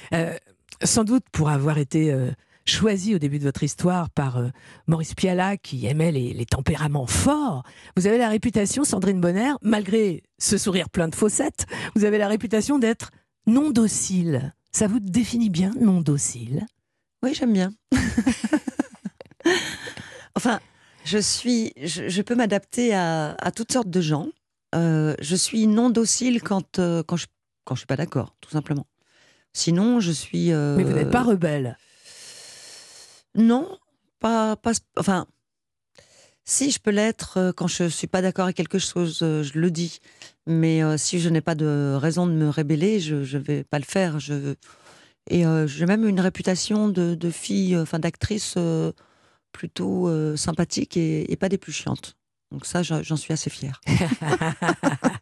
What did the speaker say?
Euh, Sans doute pour avoir été choisi au début de votre histoire par Maurice Pialat, qui aimait les tempéraments forts, vous avez la réputation, Sandrine Bonner, malgré ce sourire plein de faussettes, vous avez la réputation d'être non docile. Ça vous définit bien, non docile? Oui, j'aime bien. Enfin, je peux m'adapter à toutes sortes de gens. Je suis non docile quand je suis pas d'accord, tout simplement. Sinon, je suis Mais vous n'êtes pas rebelle. non, enfin, si je peux l'être quand je suis pas d'accord avec quelque chose, je le dis. Mais si je n'ai pas de raison de me rébeller, je vais pas le faire. J'ai même une réputation de fille, enfin d'actrice plutôt sympathique et pas des plus chiantes. Donc ça, j'en suis assez fière.